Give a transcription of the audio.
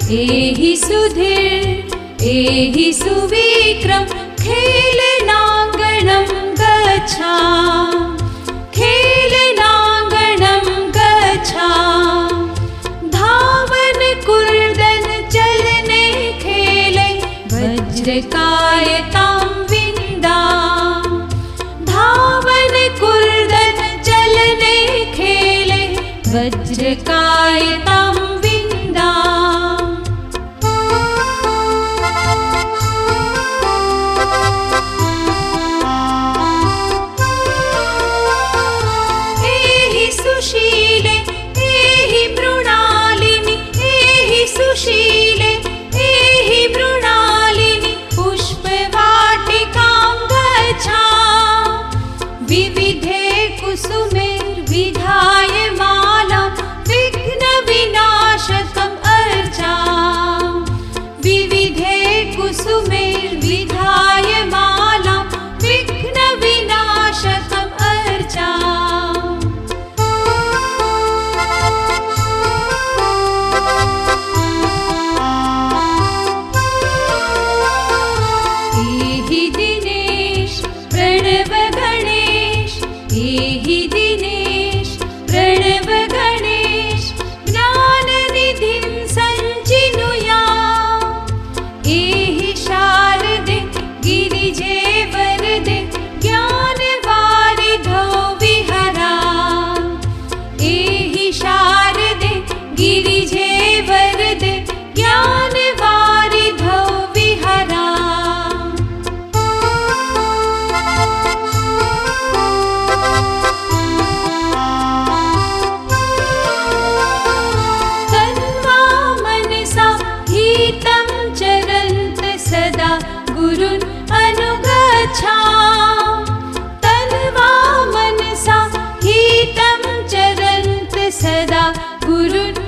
एहि सुधीर एहि सुविक्रम खेलनाङ्गणं गच्छामि खेलनाङ्गणं गच्छामि धावन कूर्दन चलने खेले वज्रकायतां विन्दामि धावन कूर्दन चलने खेले वज्रकायतां सुशीले एहि मृणालिनि एहि सुशीले एहि मृणालिनि पुष्पवाटिकां गच्छामि विविधे कुसुमैर्विधाय मालां विघ्नविनाशकम् अर्चामि विविधे कुसुमैर्विधाय मालां विघ्नविनाशकम् अर्चामि एहि दिनेश प्रणव गणेश ज्ञाननिधिं सञ्चिनुयाम् एहि शारदे गिरिजे वरदे ज्ञानवारिधौ विहरामि एहि शारदे गिरिजे वरदे ज्ञानवारिधौ विहरामि हितं चरन्त सदा गुरुन् अनुगच्छामि तन्वा मनसा हितं चरन्त सदा गुरुन्